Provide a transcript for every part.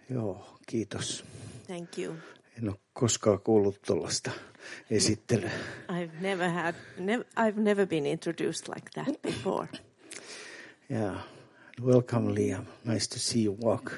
Joo, kiitos. Thank you. En ole koskaan kuullut tuollaista esittelyä. I've never been introduced like that before. Yeah. Welcome, Liam. Nice to see you walk.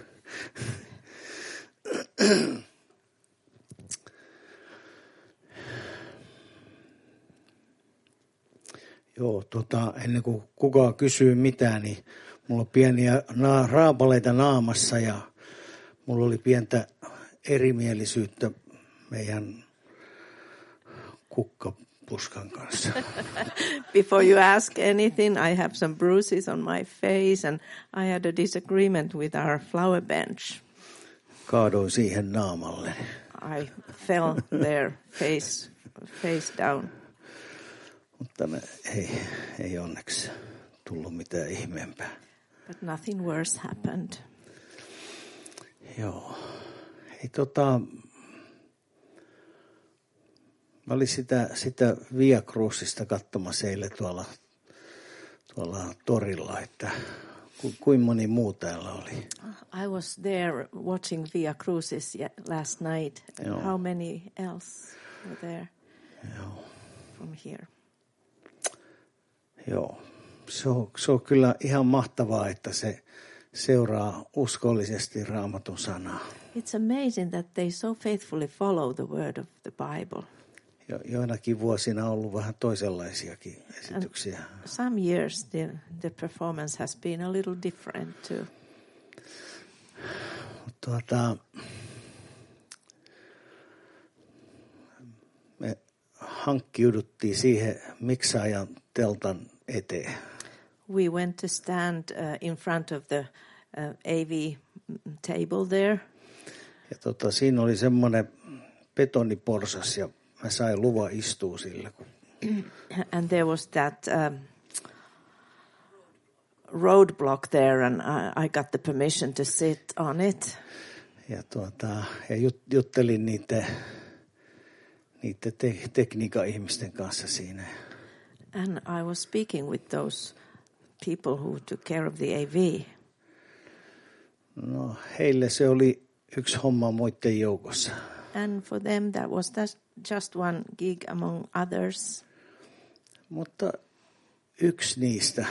Joo, ennen kuin kukaan kysyy mitään, niin mulla on pieniä raapaleita naamassa ja mulla oli pientä erimielisyyttä meidän kukkapuskan kanssa. Before you ask anything, I have some bruises on my face and I had a disagreement with our flower bench. Kaadoin siihen naamalle. I fell there face down. Mutta ei onneksi tullut mitään ihmeempää. But nothing worse happened. Joo. Hei, mä olin sitä Via Crucisista katsomassa eilen tuolla torilla, että kuinka moni muu täällä oli. I was there watching Via Crucis last night. Joo. How many else were there? Joo. From here? Joo. Se on kyllä ihan mahtavaa, että se seuraa uskollisesti Raamatun sanaa. It's amazing that they so faithfully follow the word of the Bible. Joinakin vuosina on ollut vähän toisenlaisiakin esityksiä. And some years the performance has been a little different too. Me hankkiuduttiin siihen miksaajan teltan eteen. We went to stand in front of the AV table there. Ja siinä oli semmoinen betoniporsas ja mä sain luvan istua sillä. And there was that roadblock there and I got the permission to sit on it. Ja juttelin niiden tekniikan ihmisten kanssa siinä. And I was speaking with those people who took care of the AV. No, heille se oli yksi homma muiden joukossa. And for them that was just one gig among others. Mutta yksi niistä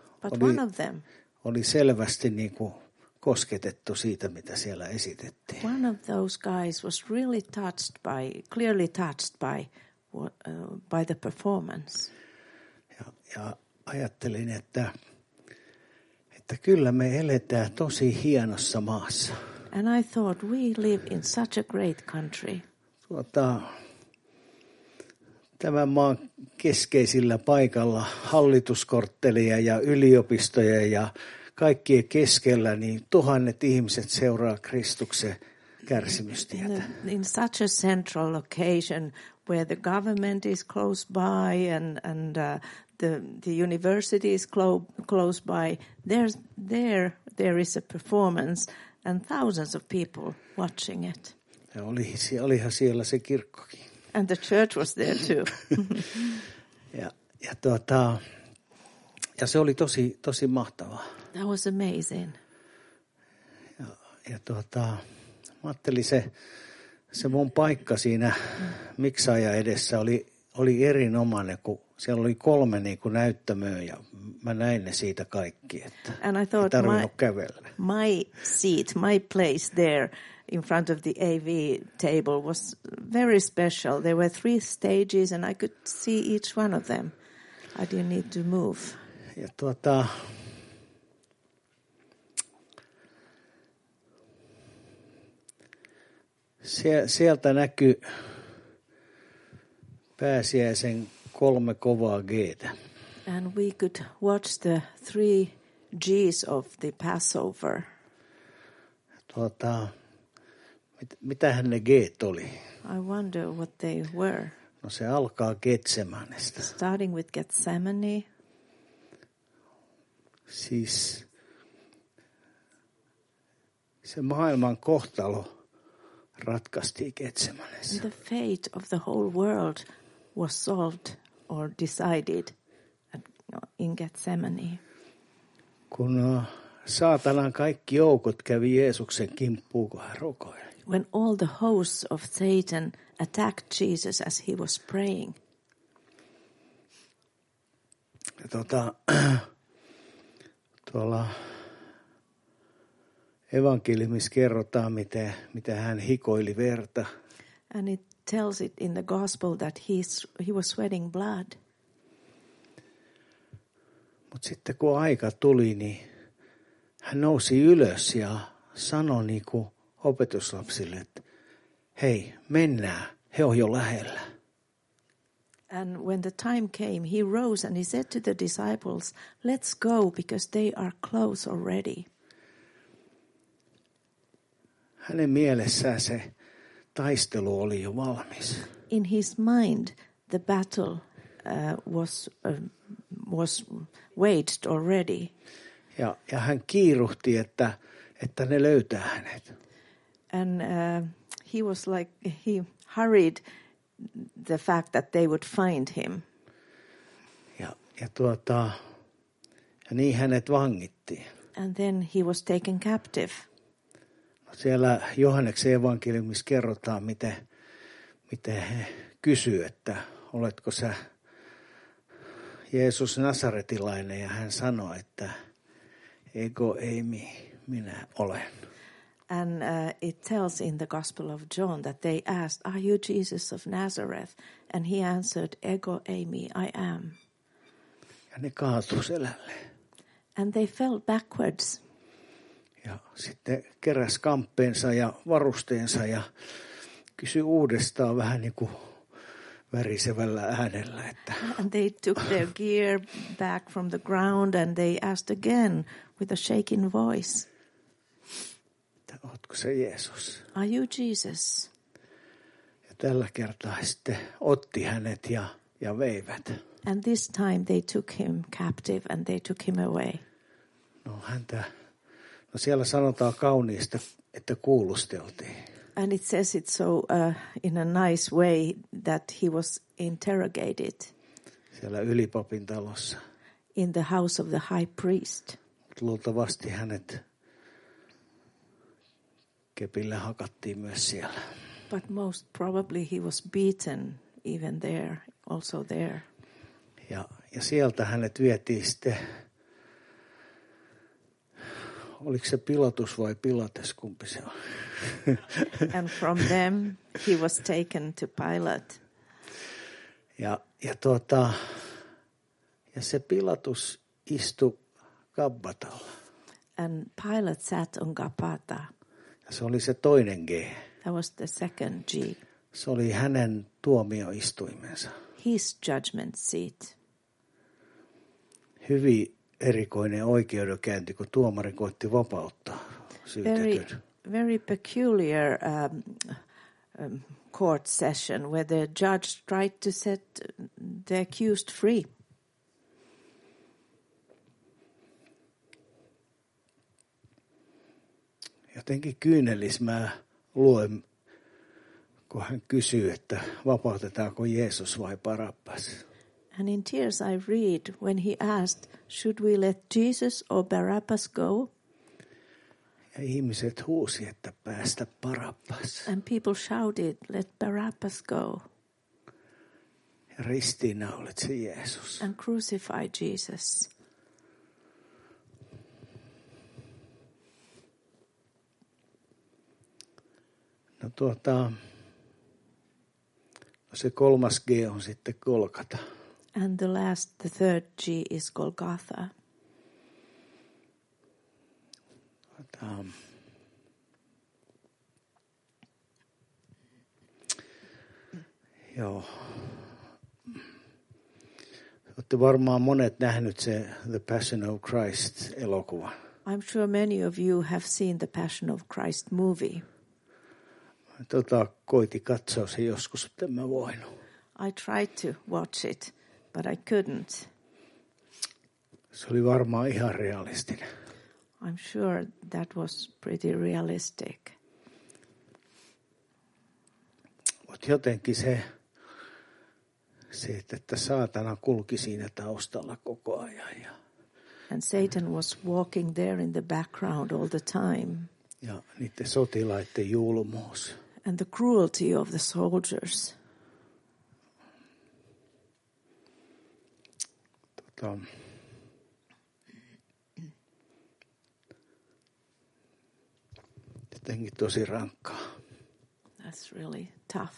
oli selvästi niin kuin kosketettu siitä, mitä siellä esitettiin. One of those guys was really clearly touched by the performance. Ja ajattelin, että kyllä me eletään tosi hienossa maassa. And I thought we live in such a great country. Tämän maan keskeisillä paikalla hallituskorttelia ja yliopistoja ja kaikkien keskellä, niin tuhannet ihmiset seuraa Kristuksen kärsimystietä. In such a central location where the government is close by and the university is close by, there is a performance and thousands of people watching it. Ja olihan siellä se kirkkokin. And the church was there too. ja se oli tosi mahtavaa. That was amazing. Ja mä ajattelin se mun paikka siinä miksaaja edessä oli erinomainen, kun siellä oli 3 niin kuin näyttämöä ja mä näin ne siitä kaikki, että and I thought ei tarvinnut kävellä. My seat, my place there in front of the AV table was very special. There were 3 stages and I could see each one of them. I didn't need to move. Ja sieltä näkyi pääsiäisen 3 kovaa G:tä. And we could watch the 3 G's of the Passover. Mitähän ne G:t oli? I wonder what they were. No se alkaa Getsemanesta. Starting with Gethsemane. Siis se maailman kohtalo ratkaistiin Getsemanessa. The fate of the whole world was solved or decided in Gethsemane. Kun saatanan kaikki joukot kävi Jeesuksen kimppuun, kun hän rukoili. When all the hosts of Satan attacked Jesus as he was praying. Tuolla evankeliumissa kerrotaan, miten hän hikoili verta. And it tells it in the gospel that he was sweating blood. Mutta sitten kun aika tuli, niin hän nousi ylös ja sanoi niin kuin opetuslapsille, että hei, mennään, he on jo lähellä. And when the time came, he rose and he said to the disciples, let's go because they are close already. Hänen mielessään se taistelu oli jo valmis. In his mind, the battle was waged already. Ja hän kiiruhti, että ne löytää hänet. And he hurried the fact that they would find him. Ja niin hänet vangittiin. And then he was taken captive. Siellä Johanneksen evankeliumissa kerrotaan, miten he kysyivät, että oletko sä Jeesus Nasaretilainen, ja hän sanoi, että ego eimi, minä olen. And it tells in the Gospel of John that they asked, are you Jesus of Nazareth? And he answered, ego eimi, I am. Ja ne kaatui selälleen. And they fell backwards. Ja sitten keräs kamppeensa ja varusteensa ja kysyi uudestaan vähän niin kuin värisevällä äänellä. Että And they took their gear back from the ground and they asked again with a shaking voice, ootko se Jeesus? are you Jesus? Ja tällä kertaa sitten otti hänet ja veivät. And this time they took him captive and they took him away. No siellä sanotaan kauniista, että kuulusteltiin. And it says it so in a nice way that he was interrogated Siellä ylipapin talossa. in the house of the high priest. Luultavasti hänet kepillä hakattiin myös siellä. But most probably he was beaten even there, also there. Ja sieltä hänet vietiin sitten, oliko se Pilatus vai Pilates, kumpi se on? And from them he was taken to Pilate. Ja se Pilatus istui Gabbatalla. And Pilate sat on Gabbatha. Ja se oli se toinen G. That was the second G. Se oli hänen tuomioistuimensa. His judgment seat. Hyvin erikoinen oikeudenkäynti, kun tuomari koitti vapauttaa syytetyn. Very peculiar court session where the judge tried to set the accused free. Jotenkin kyynellis mä luen, kun hän kysyy, että vapautetaanko Jeesus vai Barabbas. And in tears I read when he asked, should we let Jesus or Barabbas go? Ja ihmiset huusi, että päästä Barabbas. And people shouted, let Barabbas go. Ja ristiinnaulit Jeesus. And crucify Jesus. No se kolmas G on sitten Golgata. And the third G is Golgotha. Joo. Olette varmaan monet nähnyt se The Passion of Christ-elokuva. I'm sure many of you have seen the Passion of Christ movie. Koitin katsoa se joskus, mutta en mä voinut. I tried to watch it, but I couldn't. Se oli varmaan ihan realistinen. I'm sure that was pretty realistic. Mutta jotenkin se, että saatana kulki siinä taustalla koko ajan. And Satan was walking there in the background all the time. Ja niiden sotilaiden julmuus. And the cruelty of the soldiers. Jotenkin tosi rankkaa. That's really tough.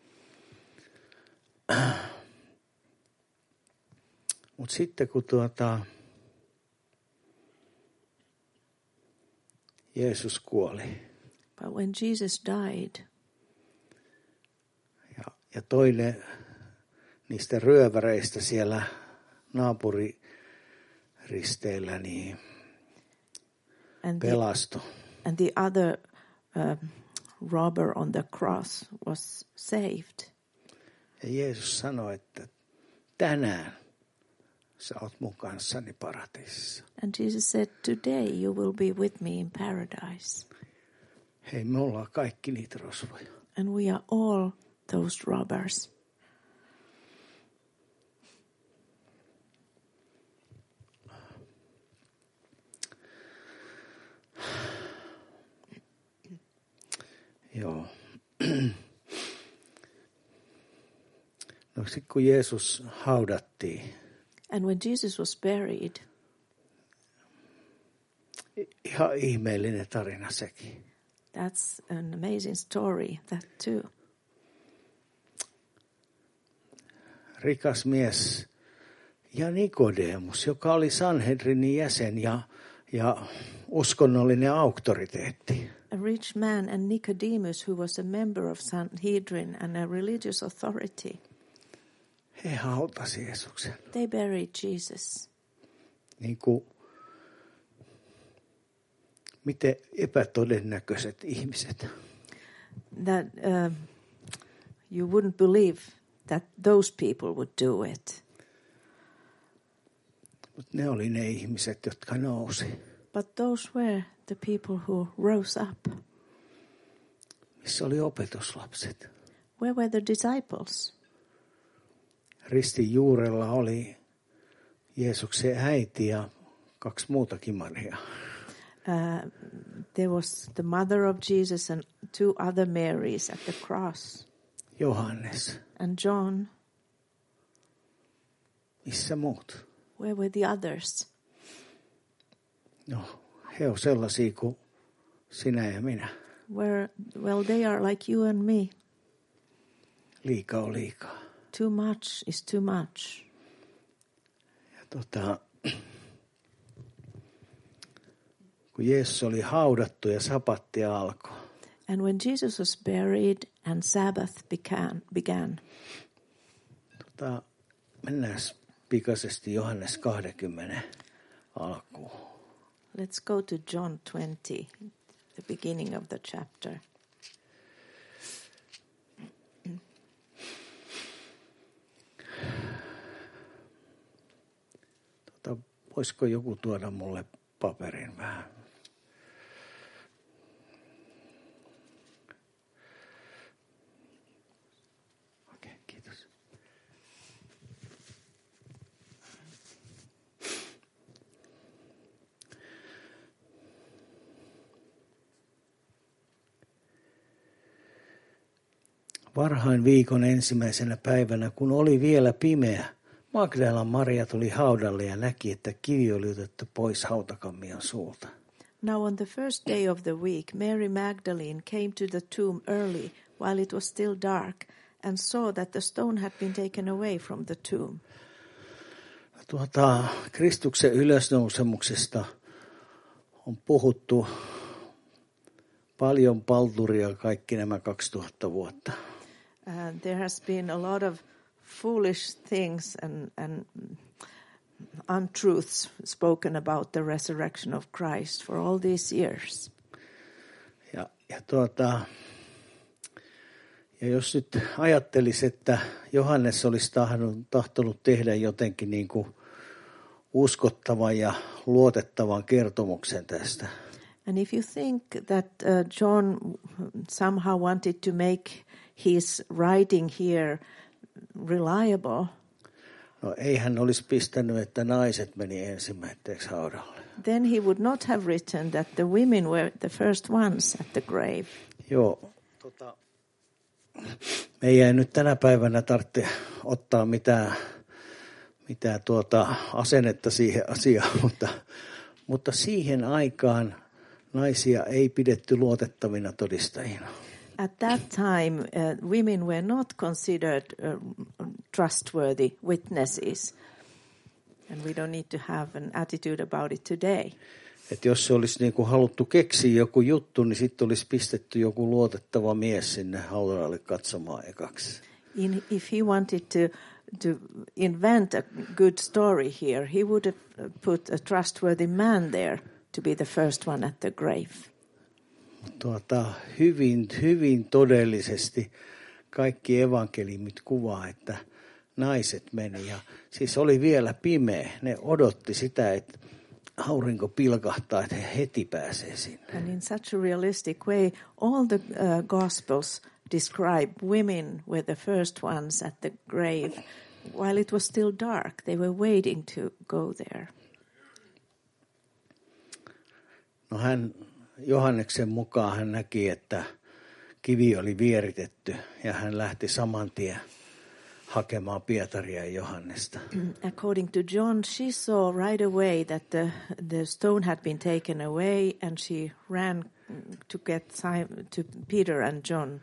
Mutta sitten kun Jeesus kuoli. But when Jesus died, ja toinen niistä ryöväreistä siellä naapuriristeillä niin pelastui. And the other robber on the cross was saved. Ja Jeesus sanoi, että tänään sä oot mun kanssani paratiisissa. And Jesus said, today you will be with me in paradise. Hei, me ollaan kaikki niitä rosvoja. And we are all those robbers. Joo. No sitten kun Jeesus haudattiin. And when Jesus was buried. Ihan ihmeellinen tarina sekin. That's an amazing story, that too. Rikas mies ja Nikodemus, joka oli Sanhedrinin jäsen ja uskonnollinen auktoriteetti. A rich man and Nicodemus, who was a member of Sanhedrin and a religious authority. He hautasi Jeesuksen. They buried Jesus. Niin kuin miten epätodennäköiset ihmiset. That you wouldn't believe that those people would do it. Mutta ne oli ne ihmiset, jotka nousi. But those were the people who rose up. Missä oli opetuslapset? Where were the disciples? Ristin juurella oli Jeesuksen äiti ja 2 muutakin Mariaa. There was the mother of Jesus and 2 other Marys at the cross. Johannes. And John. Missä muut? Where were the others? No, he on sellaisia kuin sinä ja minä. Well, they are like you and me. Liikaa on liikaa. Too much is too much. Ja kun Jeesus oli haudattu ja sapatti alkoi. And when Jesus was buried and Sabbath began. Mennään pikaisesti Johannes 20 alkuun. Let's go to John 20, the beginning of the chapter. Voisiko joku tuoda mulle paperin vähän? Okei, kiitos. Varhain viikon ensimmäisenä päivänä, kun oli vielä pimeä, Magdalan Maria tuli haudalle ja näki, että kivi oli otettu pois hautakammion suulta. Now on the first day of the week, Mary Magdalene came to the tomb early, while it was still dark, and saw that the stone had been taken away from the tomb. Kristuksen ylösnousemuksesta on puhuttu paljon palturia kaikki nämä 2000 vuotta. There has been a lot of foolish things and untruths spoken about the resurrection of Christ for all these years. Ja jos nyt ajattelisi, että Johannes olisi tahtonut tehdä jotenkin niin kuin uskottavan ja luotettavan kertomuksen tästä. And if you think that John somehow wanted to make his writing here reliable, No ei hän olisi pistänyt, että naiset meni ensimmäiseksi haudalle. then he would not have written that the women were the first ones at the grave. Joo, meidän ei nyt tänä päivänä tarvitse ottaa mitään asennetta siihen asiaan, mutta siihen aikaan naisia ei pidetty luotettavina todistajina. At that time, women were not considered trustworthy witnesses. And we don't need to have an attitude about it today. Että jos se olisi niin kuin haluttu keksiä joku juttu, niin sitten olisi pistetty joku luotettava mies sinne haudaralle katsomaan ekaksi. If he wanted to invent a good story here, he would have put a trustworthy man there to be the first one at the grave. Hyvin todellisesti kaikki evankeliumit kuvaa, että naiset meni ja siis oli vielä pimeä. Ne odotti sitä, että aurinko pilkahtaa, että he heti pääsee sinne. And in such a realistic way, all the Gospels describe women were the first ones at the grave. While it was still dark, they were waiting to go there. No Johanneksen mukaan hän näki, että kivi oli vieritetty ja hän lähti saman tien hakemaan Pietaria ja Johannesta. According to John, she saw right away that the stone had been taken away and she ran to get to Peter and John.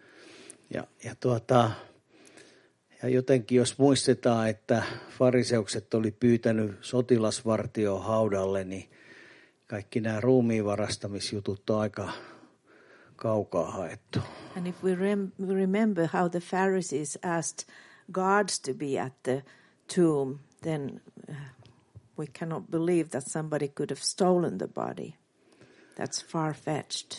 Ja jotenkin jos muistetaan, että fariseukset oli pyytänyt sotilasvartioon haudalle, niin kaikki nämä ruumiin varastamisjutut on aika kaukaa haettu. And if we remember how the Pharisees asked guards to be at the tomb, then we cannot believe that somebody could have stolen the body. That's far-fetched.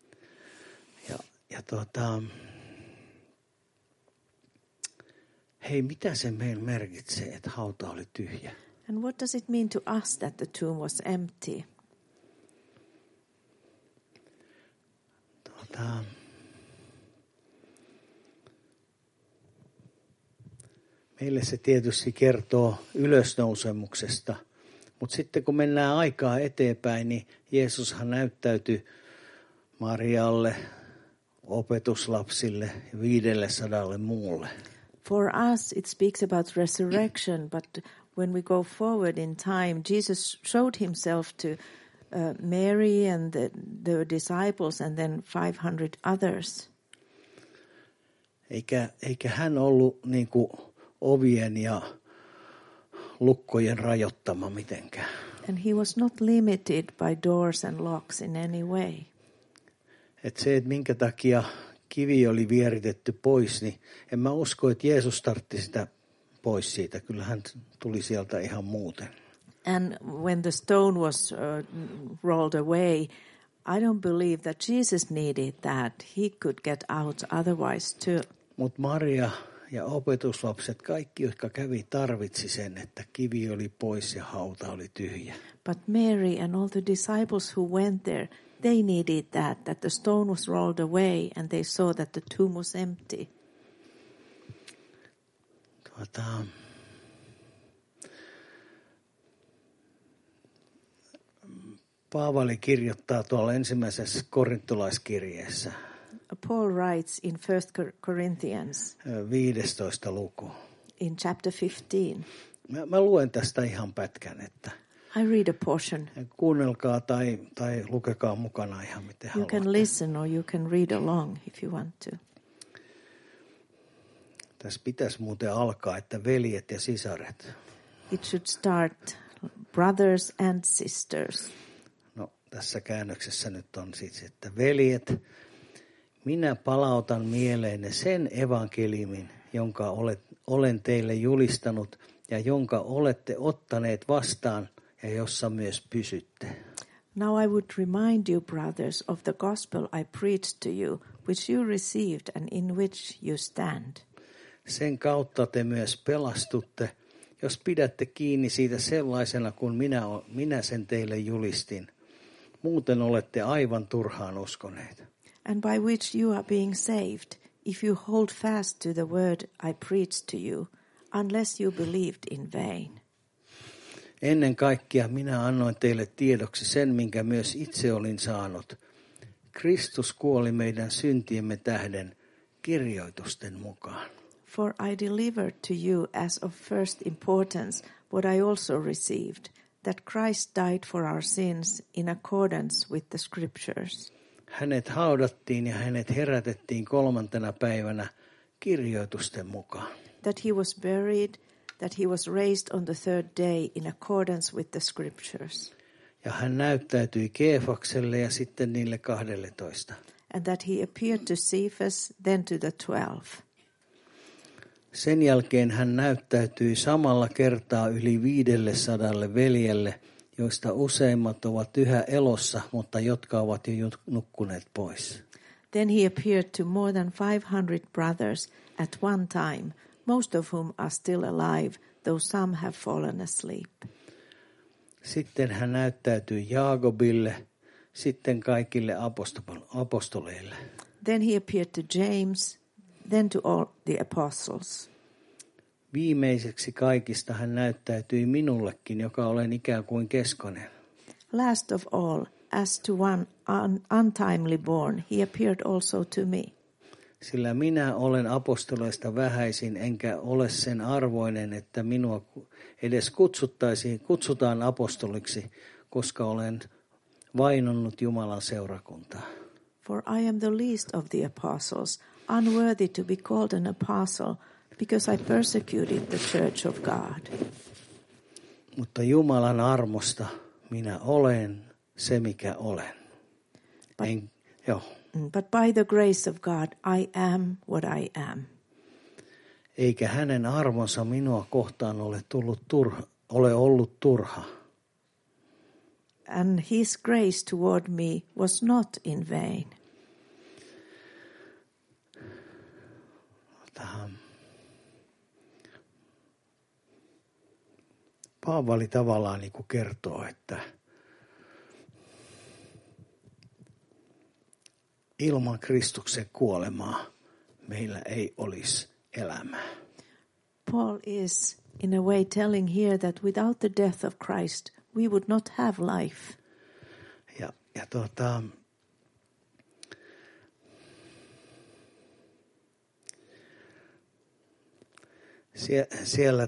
Hei, mitä se meillä merkitsee, että hauta oli tyhjä? And what does it mean to us that the tomb was empty? Meille se tietysti kertoo ylösnousemuksesta, mutta sitten kun mennään aikaa eteenpäin, niin Jeesushan näyttäytyi Marialle, opetuslapsille ja 500 muulle. For us, it speaks about resurrection, but when we go forward in time, Jesus showed himself to Mary and the disciples and then 500 others. Eikä hän ollut niin kuin ovien ja lukkojen rajoittama mitenkään. And he was not limited by doors and locks in any way. Että minkä takia kivi oli vieritetty pois, niin en mä usko, että Jeesus tartti sitä pois siitä. Kyllä hän tuli sieltä ihan muuten. And when the stone was rolled away, I don't believe that Jesus needed that. He could get out otherwise too. Mutta Maria ja opetuslapset, kaikki, jotka kävi, tarvitsi sen, että kivi oli pois ja hauta oli tyhjä. But Mary and all the disciples who went there, they needed that the stone was rolled away and they saw that the tomb was empty. Paavali kirjoittaa tuolla ensimmäisessä korintolaiskirjeessä. Paul writes in 1 Corinthians 15. luku. In chapter 15. Mä luen tästä ihan pätkän, että I read a portion. Kuunnelkaa tai lukekaa mukana ihan miten haluatte. You can listen or you can read along if you want to. Tässä pitäisi muuten alkaa, että veljet ja sisaret. It should start brothers and sisters. No, tässä käännöksessä nyt on siis, että veljet, minä palautan mieleenne sen evankeliumin, jonka olen teille julistanut ja jonka olette ottaneet vastaan ja jossa myös pysytte. Now I would remind you, brothers, of the gospel I preached to you, which you received and in which you stand. Sen kautta te myös pelastutte, jos pidätte kiinni siitä sellaisena kuin minä sen teille julistin. Muuten olette aivan turhaan uskoneet. And by which you are being saved, if you hold fast to the word I preached to you, unless you believed in vain. Ennen kaikkea minä annoin teille tiedoksi sen, minkä myös itse olin saanut. Kristus kuoli meidän syntiemme tähden kirjoitusten mukaan. For I delivered to you as of first importance what I also received, that Christ died for our sins in accordance with the scriptures. Hänet haudattiin ja hänet herätettiin 3. päivänä kirjoitusten mukaan. That he was buried, that he was raised on the 3rd day in accordance with the scriptures. Ja hän näyttäytyi Keefakselle ja sitten niille 12. And that he appeared to Cephas, then to the 12. Sen jälkeen hän näyttäytyi samalla kertaa yli 500 veljelle, joista useimmat ovat yhä elossa, mutta jotka ovat jo nukkuneet pois. Then he appeared to more than 500 brothers at one time, most of whom are still alive, though some have fallen asleep. Sitten hän näyttäytyi Jaakobille, sitten kaikille apostoleille. Then he appeared to James, then to all the apostles. Viimeiseksi kaikista hän näyttäytyi minullekin, joka olen ikään kuin keskonen. Last of all, as to one untimely born, he appeared also to me. Sillä minä olen apostoleista vähäisin, enkä ole sen arvoinen, että minua edes kutsutaan apostoliksi, koska olen vainonnut Jumalan seurakuntaa. For I am the least of the apostles, unworthy to be called an apostle, because I persecuted the church of God. Mutta Jumalan armosta minä olen se, mikä olen. But by the grace of God, I am what I am. Eikä hänen armonsa minua kohtaan ole ollut turha. And his grace toward me was not in vain. Paavali tavallaan niin kuin kertoo, että ilman Kristuksen kuolemaa meillä ei olisi elämää. Paul is in a way telling here that without the death of Christ we would not have life. Ja siellä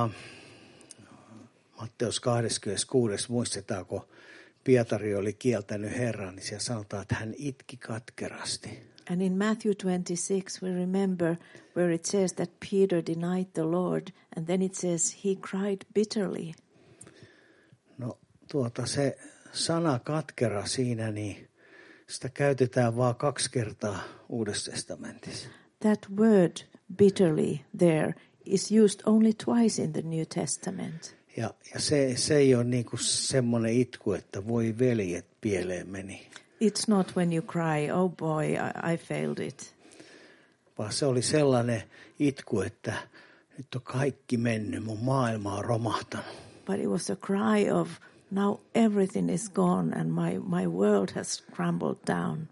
Matteus 26. muistetaan, kun Pietari oli kieltänyt Herran, niin siellä sanotaan, että hän itki katkerasti. And in Matthew 26 we remember where it says that Peter denied the Lord, and then it says he cried bitterly. No se sana katkera siinä, niin sitä käytetään vain 2 kertaa Uudessa testamentissa. That word bitterly there is used only twice in the New Testament. Ja se ei ole niinku semmoinen itku, että voi veljet, pieleen meni. It's not when you cry, oh boy, I failed it. Vaan se oli sellainen itku, että nyt on kaikki mennyt, mun maailma on romahtanut. But it was a cry of now everything is gone and my world has crumbled down.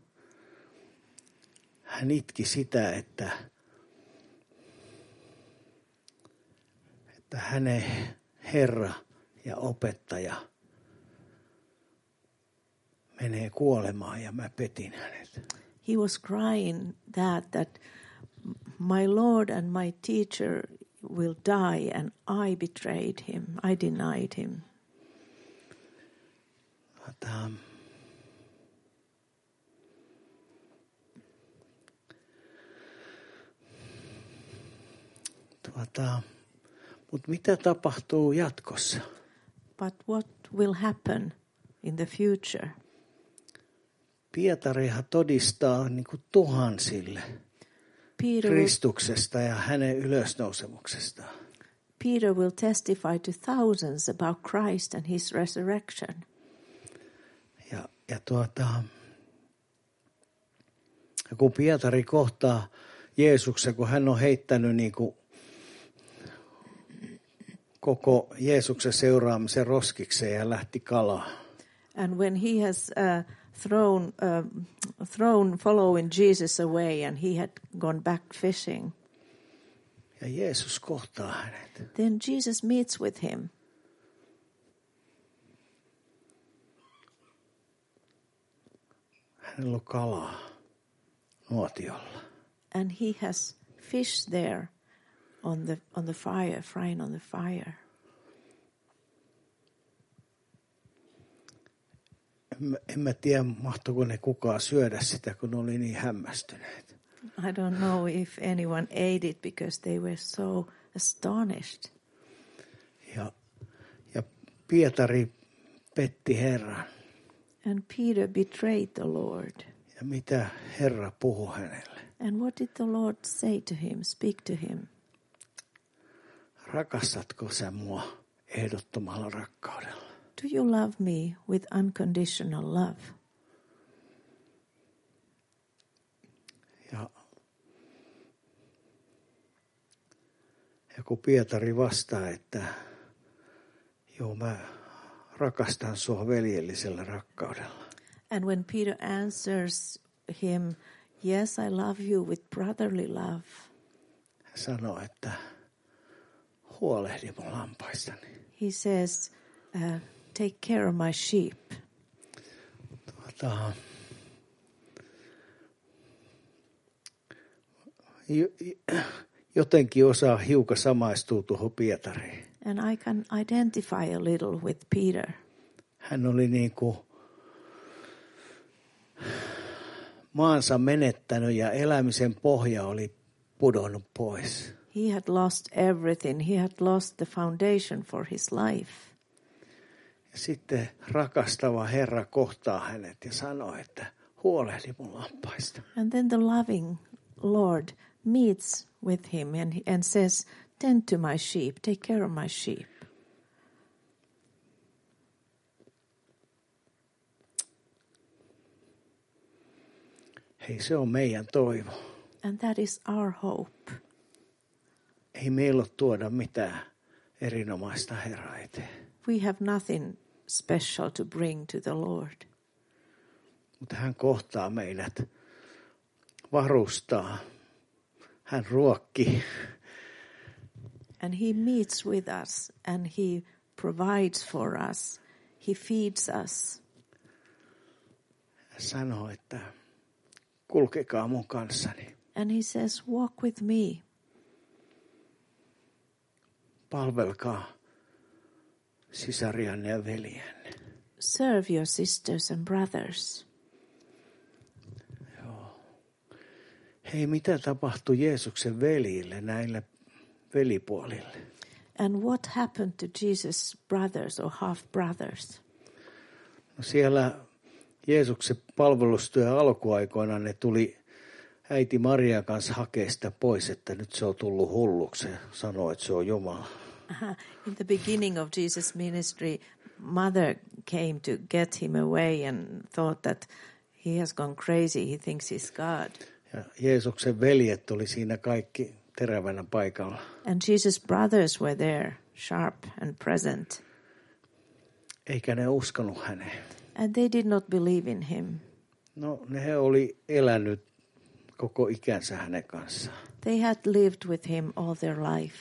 Hän itki sitä, että hänen Herra ja opettaja menee kuolemaan ja mä petin hänet. He was crying that my Lord and my teacher will die and I betrayed him. I denied him. Mutta mitä tapahtuu jatkossa? But what will happen in the future? Pietarihan todistaa niin kuin tuhansille Kristuksesta ja hänen ylösnousemuksestaan. Peter will testify to thousands about Christ and his resurrection. Ja kun Pietari kohtaa Jeesuksen, kun hän on heittänyt niin kuin koko Jeesuksen seuraamisen roskikseen ja lähti kalaan. And when he has thrown following Jesus away and he had gone back fishing. Ja Jeesus kohtaa hänet. Then Jesus meets with him. Hänellä on kalaa nuotiolla. And he has fish there on the fire, frying on the fire. En mä tiedä, mahtoiko ne kukaan syödä sitä, kun ne oli niin hämmästyneet. I don't know if anyone ate it because they were so astonished. Ja Pietari petti Herran. And Peter betrayed the Lord. Ja mitä Herra puhui hänelle? And what did the Lord say to him, speak to him? Rakastatko sä mua ehdottomalla rakkaudella? Do you love me with unconditional love? Ja kun Pietari vastaa, että joo, mä rakastan sua veljellisellä rakkaudella. And when Peter answers him, yes, I love you with brotherly love. Hän sanoo, että huolehdi mun lampaistani. He says, take care of my sheep. Jotenkin osaa hiukan samaistua tuohon Pietariin. And I can identify a little with Peter. Hän oli niin kuin maansa menettänyt ja elämisen pohja oli pudonnut pois. He had lost everything. He had lost the foundation for his life. Ja sitten rakastava Herra kohtaa hänet ja sanoo, että huolehdi mun lampaista. And then the loving Lord meets with him and says, tend to my sheep, take care of my sheep. Hei, se on meidän toivo. And that is our hope. Ei meillä ole tuoda mitään erinomaista Herraa eteen. We have nothing special to bring to the Lord. Mutta hän kohtaa meidät, varustaa, hän ruokkii. And he meets with us and he provides for us. He feeds us. Hän sanoo, että kulkekaa mun kanssani. And he says, walk with me. Palvelkaa sisarianne ja veljenne. Serve your sisters and brothers. Joo. Hei, mitä tapahtui Jeesuksen veljille, näille velipuolille? And what happened to Jesus' brothers or half-brothers? No siellä Jeesuksen palvelustyön alkuaikoina ne tuli äiti Marian kanssa hakea sitä pois, että nyt se on tullut hulluksi ja sanoi, että se on Jumala. In the beginning of Jesus' ministry, mother came to get him away and thought that he has gone crazy, he thinks he's God. Ja Jeesuksen veljet oli siinä kaikki terävänä paikalla. And Jesus' brothers were there, sharp and present. Eikä ne uskonut häneen. And they did not believe in him. No, he oli elänyt koko ikänsä hänen kanssaan. They had lived with him all their life.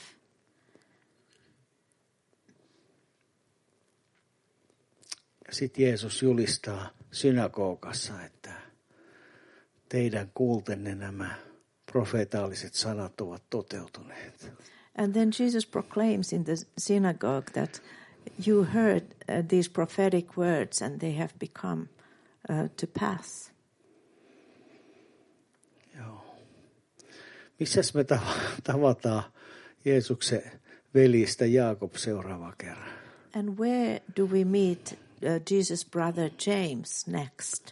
Sitten Jeesus julistaa synagogassa, että teidän kuultenne nämä profeetaaliset sanat ovat toteutuneet. And then Jesus proclaims in the synagogue that you heard these prophetic words and they have become to pass. Joo. Missäs me tavataan Jeesuksen veljistä Jaakob seuraava kerran? And where do we meet Jesus' brother James next?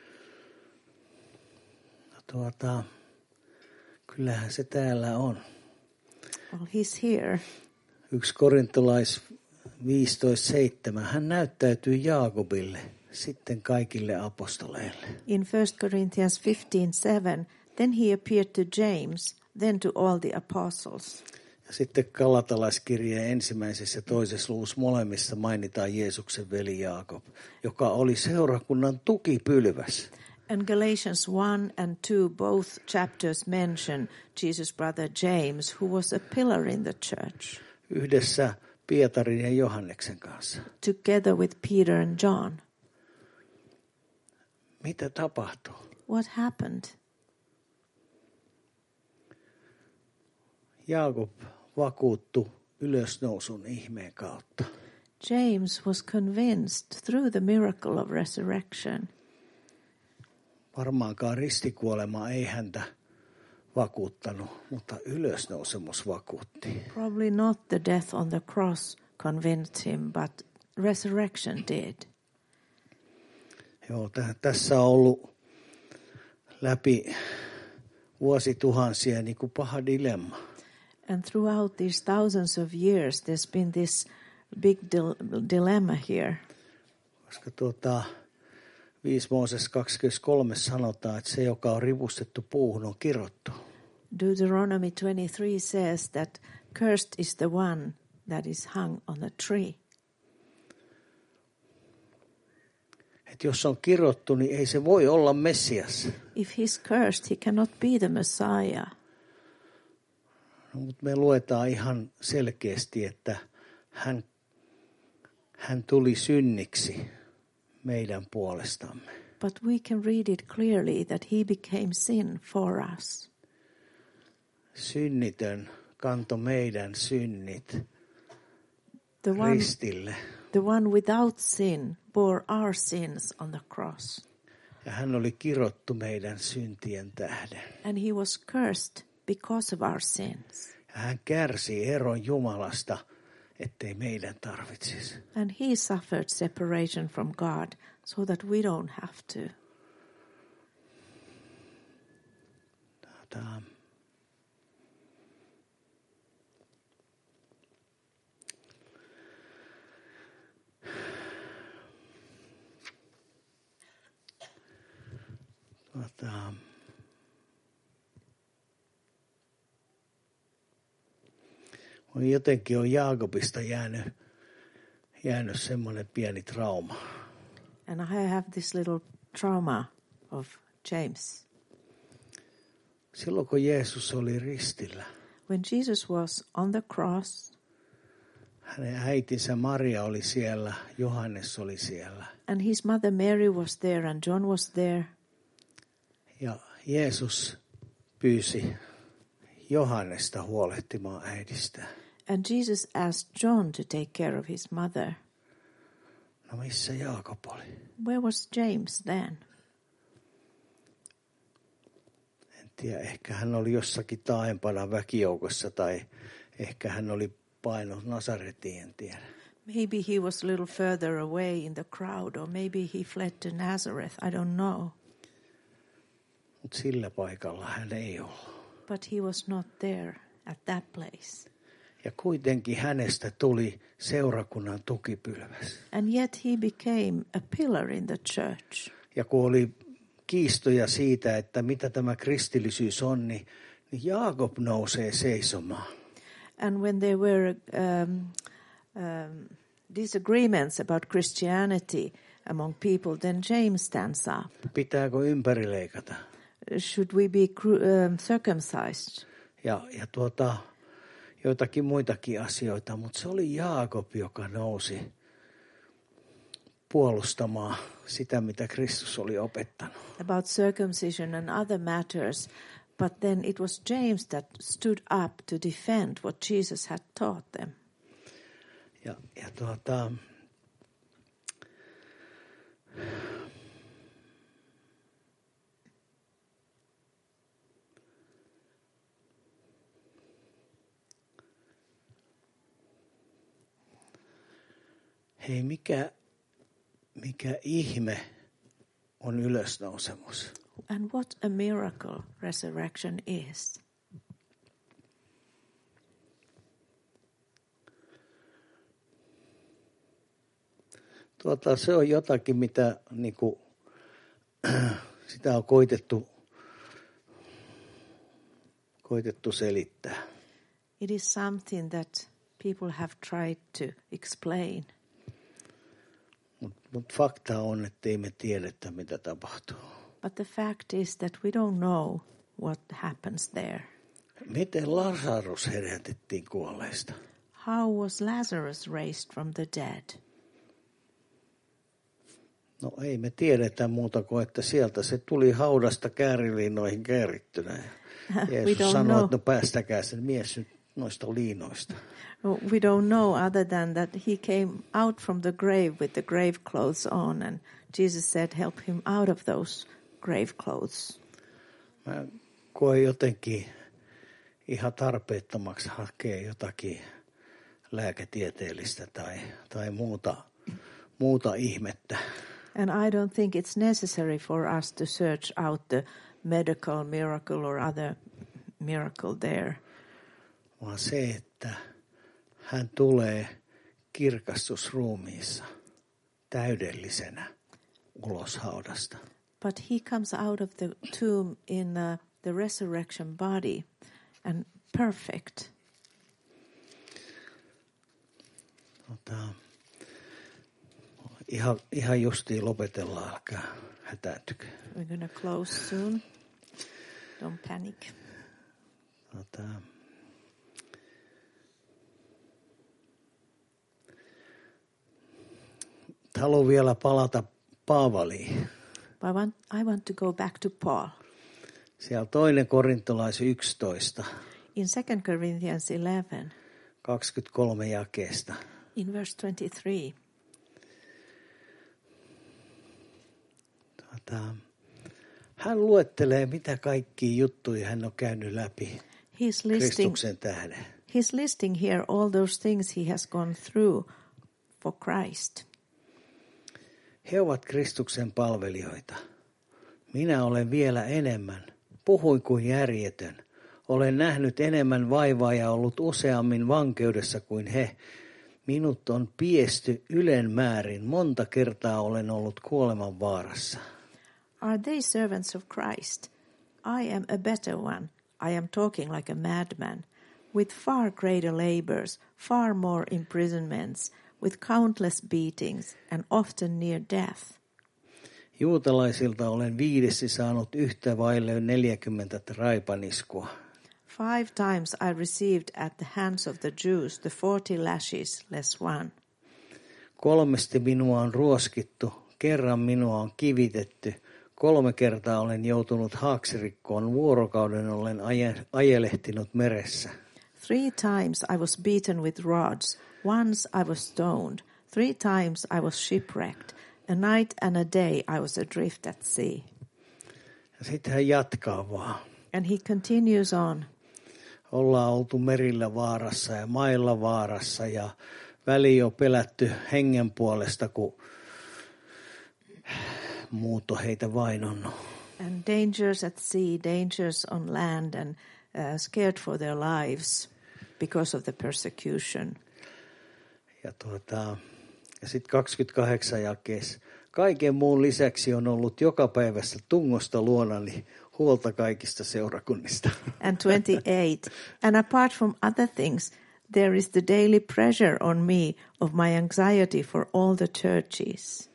No, kyllähän se täällä on. Well, he's here. 1 Korintolais 15:7. Hän näyttäytyi Jaakobille, sitten kaikille apostoleille. In 1 Corinthians 15:7, then he appeared to James, then to all the apostles. Ja sitten Galatalaiskirjeen 1. ja 2. luvussa molemmissa mainitaan Jeesuksen veli Jaakob, joka oli seurakunnan tukipylväs. And Galatians 1 and 2 both chapters mention Jesus' brother James, who was a pillar in the church. Yhdessä Pietarin ja Johanneksen kanssa. Together with Peter and John. Mitä tapahtui? What happened? Jaakob vakuuttui ylösnousun ihmeen kautta. James was convinced through the miracle of resurrection. Varmaankaan ristikuolema ei häntä vakuuttanut, mutta ylösnousemus vakuutti. Probably not the death on the cross convinced him, but resurrection did. Joo, tässä on ollut läpi vuosituhansia niin kuin paha dilemma. And throughout these thousands of years, there's been this big dilemma here. Koska 5 Mooses 23 sanotaan, että se, joka on rivustettu puuhun, on kirottu. Deuteronomy 23 says that cursed is the one that is hung on a tree. Että jos on kirottu, niin ei se voi olla Messias. If he's cursed, he cannot be the Messiah. No, mutta me luetaan ihan selkeästi, että hän tuli synniksi meidän puolestamme. But we can read it clearly that he became sin for us. Synnitön kantoi meidän synnit ristille. The one without sin bore our sins on the cross. Ja hän oli kirottu meidän syntien tähden. And he was cursed because of our sins. Ja hän kärsi eron Jumalasta, ettei meidän tarvitsisi. And he suffered separation from God so that we don't have to. Jotenkin on Jaakobista jäänyt semmoinen pieni trauma. And I have this little trauma of James. Silloin kun Jeesus oli ristillä, when Jesus was on the cross, hänen äitinsä Maria oli siellä, Johannes oli siellä. And his mother Mary was there and John was there. Ja Jeesus pyysi Johannesta huolehtimaan äidistä. And Jesus asked John to take care of his mother. No missä Jaakob oli? Where was James then? En tiedä, ehkä hän oli jossakin taaempana väkijoukossa tai ehkä hän oli painut Nasaretiin, en tiedä. Maybe he was a little further away in the crowd or maybe he fled to Nazareth, I don't know. Mutta sillä paikalla hän ei ollut. But he was not there at that place. Ja kuitenkin hänestä tuli seurakunnan tukipylväs. And yet he became a pillar in the church. Ja kun oli kiistoja siitä, että mitä tämä kristillisyys on, niin Jaakob nousee seisomaan. And when there were disagreements about Christianity among people, then James stands up. Pitääkö ympärileikata? Should we be circumcised? Ja joitakin muitakin asioita, mutta se oli Jaakob, joka nousi puolustamaan sitä, mitä Kristus oli opettanut. About circumcision and other matters, but then it was James that stood up to defend what Jesus had taught them. Hei, mikä ihme on ylösnousemus? And what a miracle resurrection is. Se on jotakin, mitä niinku, sitä on koitettu selittää. It is something that people have tried to explain. Mut fakta on, että ei me tiedetä, mitä tapahtuu. But the fact is that we don't know what happens there. Miten Lasarus herätettiin kuolleista? How was Lazarus raised from the dead? No ei me tiedetä muuta kuin, että sieltä se tuli haudasta käärilinoihin käärittynä. Jeesus sanoi, että no päästäkää sen mies nyt noista liinoista. We don't know other than that he came out from the grave with the grave clothes on, and Jesus said, help him out of those grave clothes. Mä koen jotenkin ihan tarpeettomaksi hakea jotakin lääketieteellistä tai muuta ihmettä. And I don't think it's necessary for us to search out the medical miracle or other miracle there. Vaan se, että hän tulee kirkastusruumiissa täydellisenä ulos haudasta. But he comes out of the tomb in the resurrection body and perfect. Ihan justiin lopetellaan, älkää hätääntykö. We're going to close soon. Don't panic. Haluan vielä palata Paavaliin. I want to go back to Paul. Siellä 2. Korintolais 11. In 2 Corinthians 11. 23 jakeesta. In verse 23. Hän luettelee, mitä kaikkia juttuja hän on käynyt läpi Kristuksen tähden. He's listing here all those things he has gone through for Christ. He ovat Kristuksen palvelijoita. Minä olen vielä enemmän. Puhuin kuin järjetön. Olen nähnyt enemmän vaivaa ja ollut useammin vankeudessa kuin he. Minut on piesty ylen määrin. Monta kertaa olen ollut kuoleman vaarassa. Are they servants of Christ? I am a better one. I am talking like a madman. With far greater labors, far more imprisonments, with countless beatings, and often near death. Juutalaisilta olen 5 saanut yhtä vaille 40 raipaniskua. 5 times I received at the hands of the Jews the 40 lashes less one. 3 minua on ruoskittu, kerran minua on kivitetty, 3 kertaa olen joutunut haaksirikkoon, vuorokauden olen ajelehtinut meressä. 3 times I was beaten with rods, once I was stoned, 3 times I was shipwrecked, a night and a day I was adrift at sea. Ja sitten hän jatkaa vaan. And he continues on. Ollaan oltu merillä vaarassa ja mailla vaarassa ja väliin on pelätty hengen puolesta, kun muut on heitä vainonnut. And dangers at sea, dangers on land, and scared for their lives because of the persecution. Ja sitten 28 jakeessa. Kaiken muun lisäksi on ollut joka päivästä tungosta luonani huolta kaikista seurakunnista. And 28. And apart from other things, there is the daily pressure on me of my anxiety for all the churches.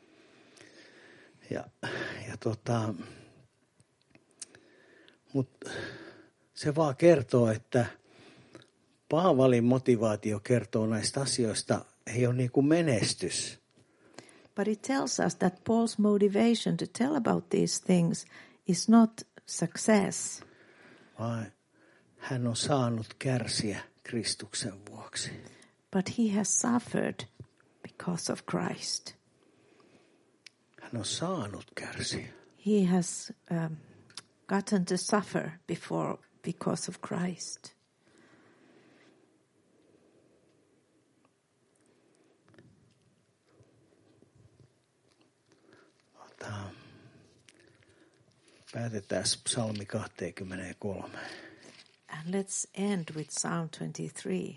Mutta se vaan kertoo, että Paavalin motivaatio kertoo näistä asioista ei ole niin kuin menestys. But it tells us that Paul's motivation to tell about these things is not success. Vaan hän on saanut kärsiä Kristuksen vuoksi. But he has suffered because of Christ. Hän on saanut kärsiä. He has gotten to suffer because of Christ. Päätetään psalmi 23. And let's end with Psalm 23.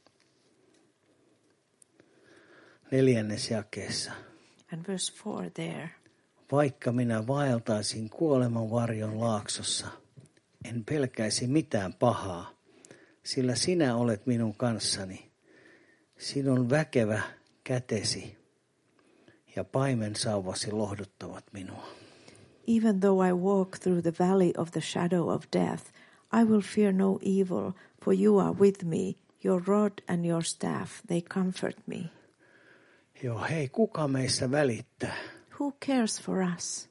4. jakeessa. And verse 4 there. Vaikka minä vaeltaisin kuoleman varjon laaksossa, en pelkäisi mitään pahaa, sillä sinä olet minun kanssani. Sinun väkevä kätesi ja paimensauvasi lohduttavat minua. Even though I walk through the valley of the shadow of death, I will fear no evil, for you are with me. Your rod and your staff, they comfort me. Joo, hei, kuka meistä välittää? Who cares for us?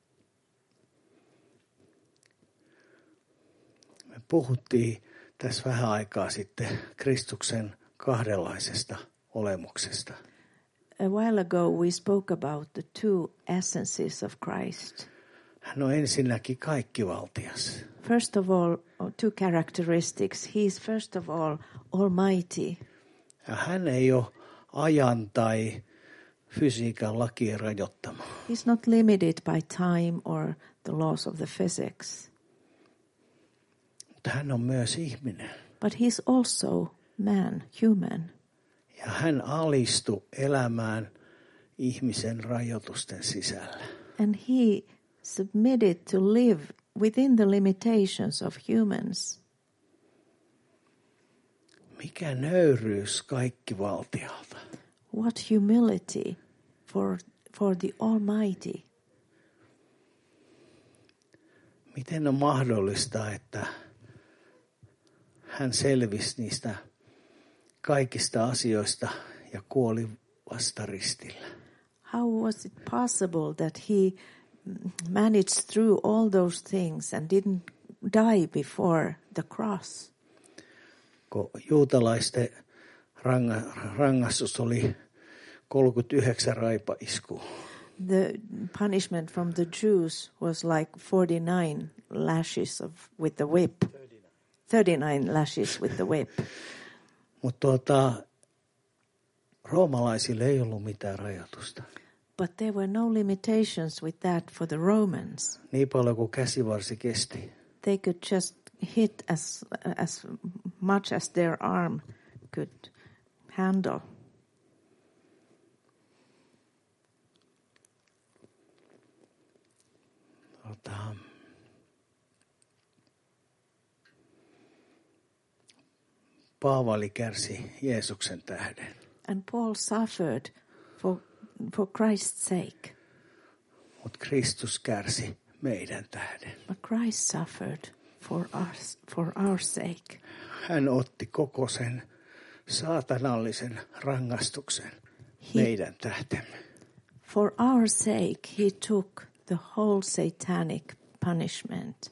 Me puhuttiin tässä vähän aikaa sitten Kristuksen kahdenlaisesta olemuksesta. A while ago we spoke about the two essences of Christ. Hän on ensinnäkin kaikkivaltias. First of all, two characteristics. He is first of all almighty. Ja hän ei ole ajan tai fysiikan lakien rajoittama. He's not limited by time or the laws of the physics. Mutta hän on myös ihminen. But he's also man, human. Ja hän alistui elämään ihmisen rajoitusten sisällä. And he submitted to live within the limitations of humans. Mikä nöyryys kaikkivaltialta. What humility for the Almighty. Miten on mahdollista, että hän selvisi niistä kaikista asioista ja kuoli vastaristillä? How was it possible that he managed through all those things and didn't die before the cross? Kun juutalaisten rangaistus oli 39 raipaiskua. The punishment from the Jews was like 49 lashes with the whip. 39 lashes with the whip. Mutta roomalaisille ei ollut mitään rajoitusta. But there were no limitations with that for the Romans. Niin paljon kuin käsivarsi kesti. They could just hit as much as their arm could handle. Paavali kärsi Jeesuksen tähden. And Paul suffered for Christ's sake. Mutta Kristus kärsi meidän tähden. But Christ suffered for our sake. Hän otti koko sen saatanallisen rangaistuksen meidän tähtemme. For our sake he took the whole satanic punishment.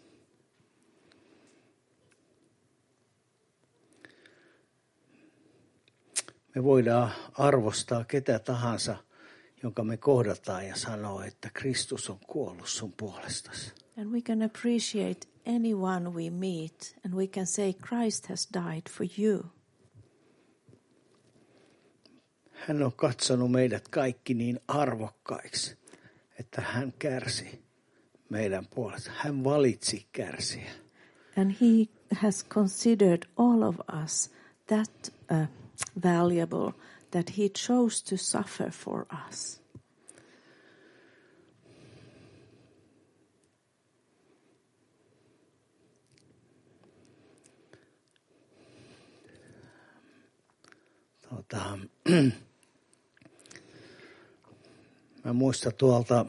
Me voidaan arvostaa ketä tahansa, jonka me kohdataan ja sanoa, että Kristus on kuollut sun puolestasi. And we can appreciate anyone we meet and we can say Christ has died for you. Hän on katsonut meidät kaikki niin arvokkaiksi, että hän kärsi meidän puolesta. Hän valitsi kärsiä. And he has considered all of us that valuable that he chose to suffer for us. Mä muistan tuolta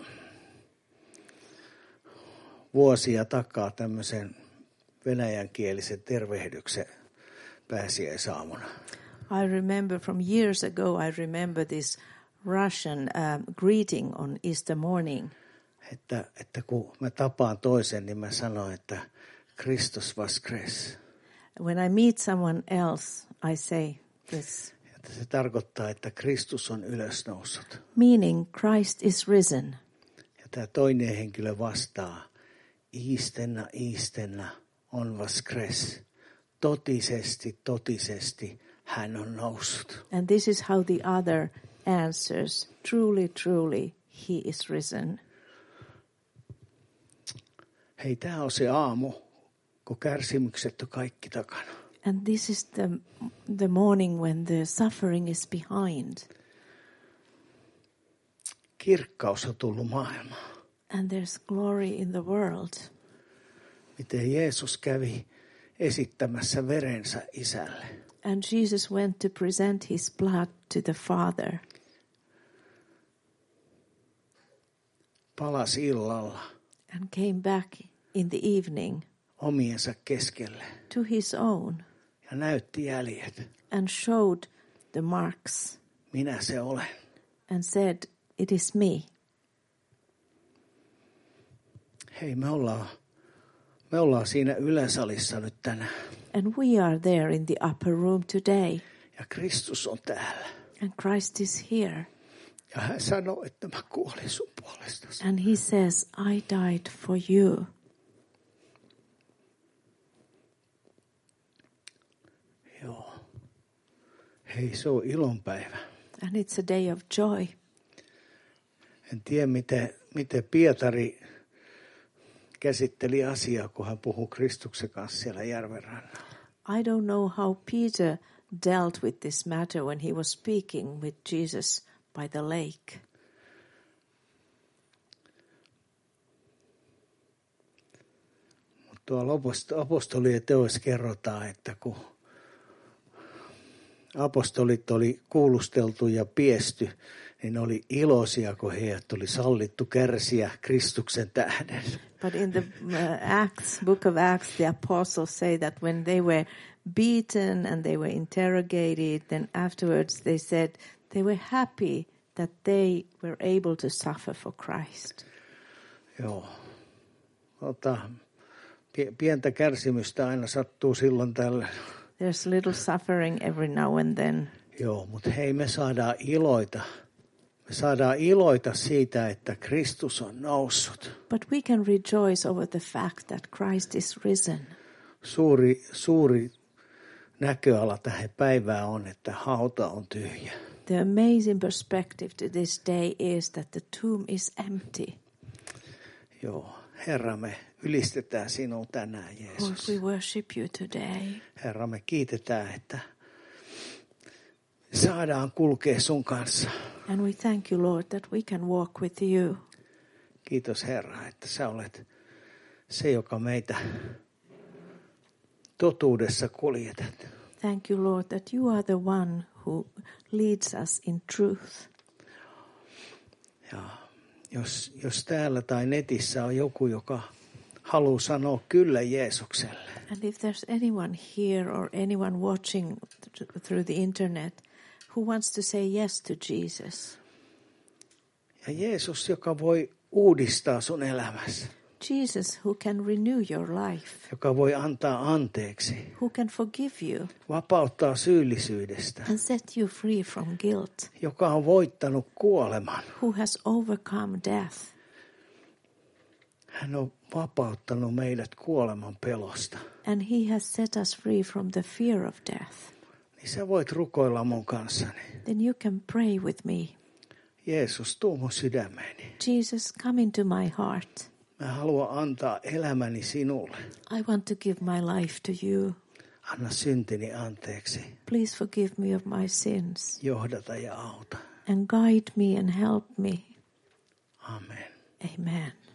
vuosia takaa tämmöisen venäjänkielisen tervehdyksen pääsiäisaamuna. I remember from years ago, I remember this Russian greeting on Easter morning. Että kun mä tapaan toisen, niin mä sanon, että Kristus voskres. When I meet someone else, I say this. Että se tarkoittaa, että Kristus on ylösnoussut. Meaning Christ is risen. Ja tämä toinen henkilö vastaa, istenna on voskres. Totisesti hän on noussut. And this is how the other answers, truly, he is risen. Hei, tämä on se aamu, kun kärsimykset on kaikki takana. And this is the morning when the suffering is behind. Kirkkaus on tullut maailmaan. And there's glory in the world. Miten Jeesus kävi esittämässä verensä isälle. And Jesus went to present his blood to the Father. Palasi illalla. and came back in the evening omiensa keskelle to his own ja näytti jäljet. and showed the marks Minä se olen. and said, "It is me." Hei, me ollaan siinä yläsalissa nyt tänään. And we are there in the upper room today. Ja Kristus on täällä. And Christ is here. Ja hän sanoo, että mä kuolin sun puolestasi. And he says, "I died for you." Joo. Hei, se on ilonpäivä. And it's a day of joy. En tiedä, miten Pietari käsitteli asiaa, kun hän puhui Kristuksen kanssa siellä järven rannalla. I don't know how Peter dealt with this matter when he was speaking with Jesus by the lake. Mutta tuolla apostolien teoissa kerrotaan, että kun apostolit oli kuulusteltu ja piesty, niin ne oli iloisia, kun heidät oli sallittu kärsiä Kristuksen tähden. But in the book of Acts, the apostles say that when they were beaten and they were interrogated, then afterwards they said they were happy that they were able to suffer for Christ. Joo. Pientä kärsimystä aina sattuu silloin tällä. There's little suffering every now and then. Joo, mutta hei, me saadaan iloita. Me saadaan iloita siitä, että Kristus on noussut. But we can rejoice over the fact that Christ is risen. Suuri näköala tähän päivään on, että hauta on tyhjä. The amazing perspective to this day is that the tomb is empty. Joo, Herra, me ylistetään sinua tänään, Jeesus. Lord, we worship you today. Herra, me kiitetään, että saadaan kulkea sun kanssa. And we thank you, Lord, that we can walk with you. Kiitos, Herra, että sä olet se, joka meitä totuudessa kuljetat. Thank you, Lord, that you are the one who leads us in truth. Ja jos täällä tai netissä on joku, joka haluaa sanoa kyllä Jeesukselle. And if there's anyone here or anyone watching through the internet who wants to say yes to Jesus. Ja Jeesus, joka voi uudistaa sun elämässä. Jesus, who can renew your life. Joka voi antaa anteeksi. Who can forgive you. Vapauttaa syyllisyydestä. And set you free from guilt. Joka on voittanut kuoleman. Who has overcome death. Hän on vapauttanut meidät kuoleman pelosta. And he has set us free from the fear of death. Niin sä voit rukoilla mun kanssani. Then you can pray with me. Jeesus, tuu mun sydämeeni. Jesus, come into my heart. Mä haluan antaa elämäni sinulle. I want to give my life to you. Anna syntini anteeksi. Please forgive me of my sins. Johdata ja auta. And guide me and help me. Amen. Amen.